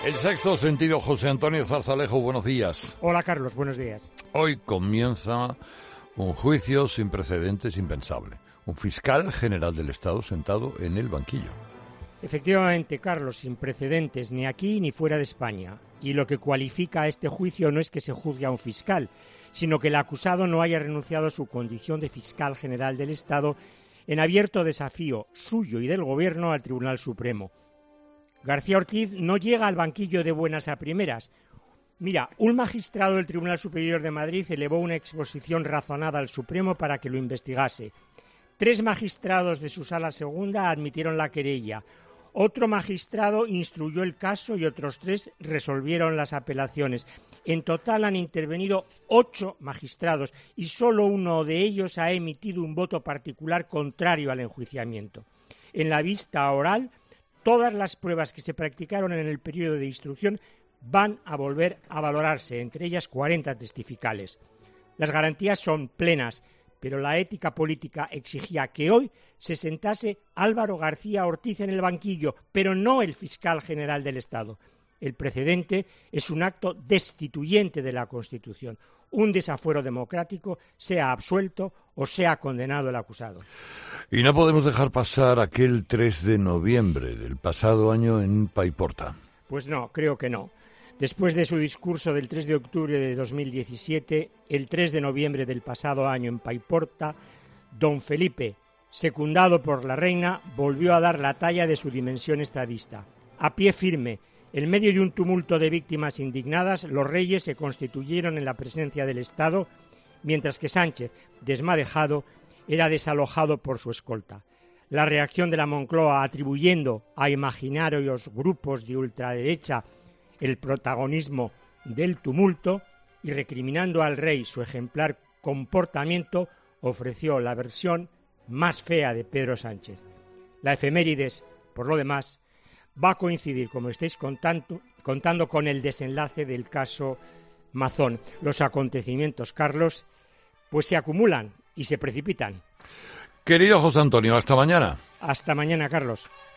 El sexto sentido, José Antonio Zarzalejo, buenos días. Hola Carlos, buenos días. Hoy comienza un juicio sin precedentes, impensable. Un fiscal general del Estado sentado en el banquillo. Efectivamente, Carlos, sin precedentes ni aquí ni fuera de España. Y lo que cualifica a este juicio no es que se juzgue a un fiscal, sino que el acusado no haya renunciado a su condición de fiscal general del Estado en abierto desafío suyo y del Gobierno al Tribunal Supremo. García Ortiz no llega al banquillo de buenas a primeras. Mira, un magistrado del Tribunal Superior de Madrid elevó una exposición razonada al Supremo para que lo investigase. 3 magistrados de su sala segunda admitieron la querella. Otro magistrado instruyó el caso y otros 3 resolvieron las apelaciones. En total han intervenido 8 magistrados y solo uno de ellos ha emitido un voto particular contrario al enjuiciamiento. En la vista oral, todas las pruebas que se practicaron en el periodo de instrucción van a volver a valorarse, entre ellas 40 testificales. Las garantías son plenas, pero la ética política exigía que hoy se sentase Álvaro García Ortiz en el banquillo, pero no el fiscal general del Estado. El precedente es un acto destituyente de la Constitución, un desafuero democrático, sea absuelto o sea condenado el acusado. Y no podemos dejar pasar aquel 3 de noviembre del pasado año en Paiporta. Pues no, creo que no. Después de su discurso del 3 de octubre de 2017, el 3 de noviembre del pasado año en Paiporta, don Felipe, secundado por la reina, volvió a dar la talla de su dimensión estadista. A pie firme, en medio de un tumulto de víctimas indignadas, los reyes se constituyeron en la presencia del Estado, mientras que Sánchez, desmadejado, era desalojado por su escolta. La reacción de la Moncloa, atribuyendo a imaginarios grupos de ultraderecha el protagonismo del tumulto y recriminando al rey su ejemplar comportamiento, ofreció la versión más fea de Pedro Sánchez. La efemérides, por lo demás, va a coincidir, como estáis contando con el desenlace del caso Mazón. Los acontecimientos, Carlos, pues se acumulan y se precipitan. Querido José Antonio, hasta mañana. Hasta mañana, Carlos.